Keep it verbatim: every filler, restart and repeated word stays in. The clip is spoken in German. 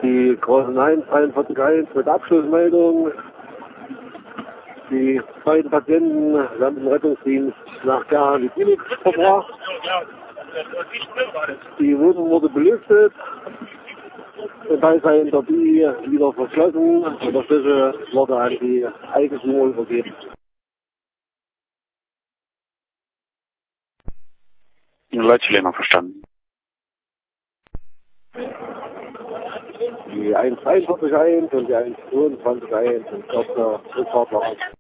Die großen eins, dreiundvierzig eins mit Abschlussmeldung. Die beiden Patienten werden im Rettungsdienst nach Gerhan die Klinik verbracht. Die Wunden wurde belüftet. Der Teil sei in der Bi wieder verschlossen und der Schlüssel wurde an die Eigenschule übergeben. Leutschläger verstanden. Die eins dreiundvierzig eins und die eins zweiundzwanzig eins und dort der Rückfahrt war.